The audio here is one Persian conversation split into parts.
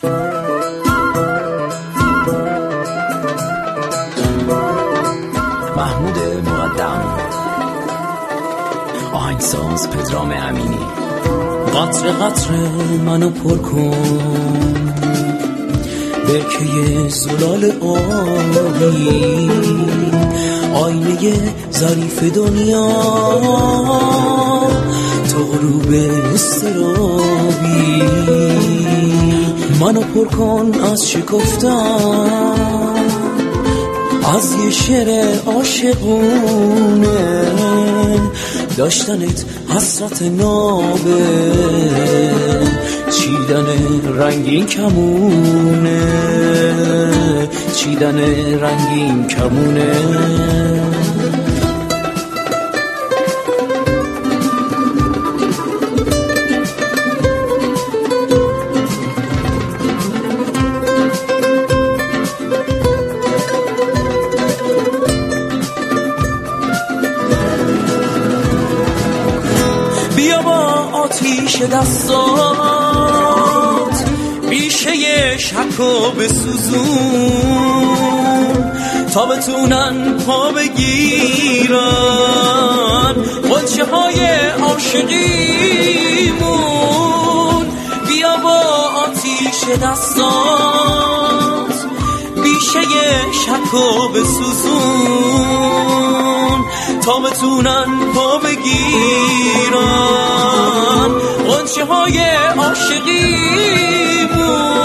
محمود مقدم، آهنگساز پدرام امینی. قطر قطر منو پر کن، برکه زلال آبی، آینه ظریف دنیا، تو غروب استرابی. منو پر کن از شکفتن، از یه شعر عاشقونه، داشتنت حسرت نابه، چیدن رنگین کمونه، چیدن رنگین کمونه. بیا با آتیش دستات بیشه شک و بسوزون، تا بتونن پا بگیرن غنچه های عاشقیمون. بیا با آتیش دستات بیشه شک و بسوزون، تا بتونن پا بگیرن غنچه های عاشقیمون.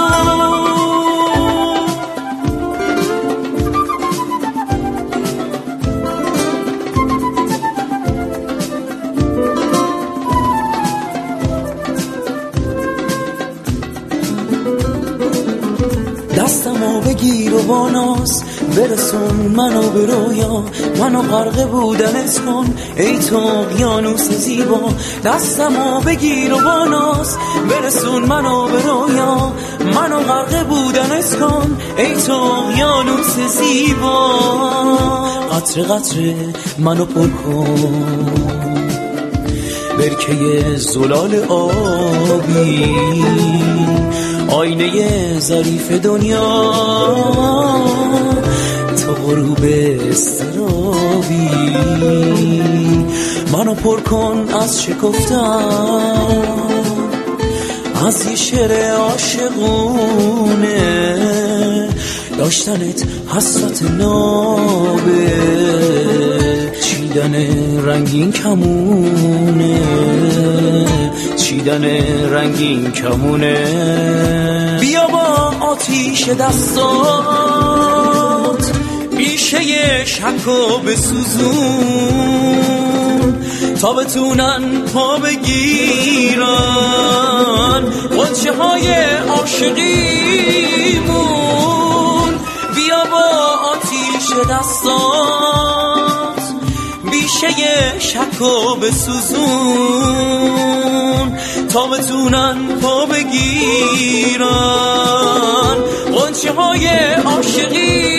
دستمو بگیر و با ناز برسون منو به رویا، منو غرق بودنت کن ای تو اقیانوس زیبا. دستمو بگیر و با ناز برسون منو به رویا، منو غرق بودنت کن ای تو اقیانوس زیبا. قطر قطر منو پر کن، برکه زلال آبی، آینه ظریف دنیا، تو غروب استرابی. منو پر کن از شکفتن، از یه شعر عاشقونه، داشتنت حسرت نابه، چیدن رنگین کمونه، چیدن رنگین کمونه. بیا با آتیش دستات بیشه شک و بسوزون، تا بتونن پا بگیرن غنچه های عاشقیمون. بیا با آتیش دستات بیشه شک و بسوزون، تا بتونن پا بگیرن غنچه های عاشقی.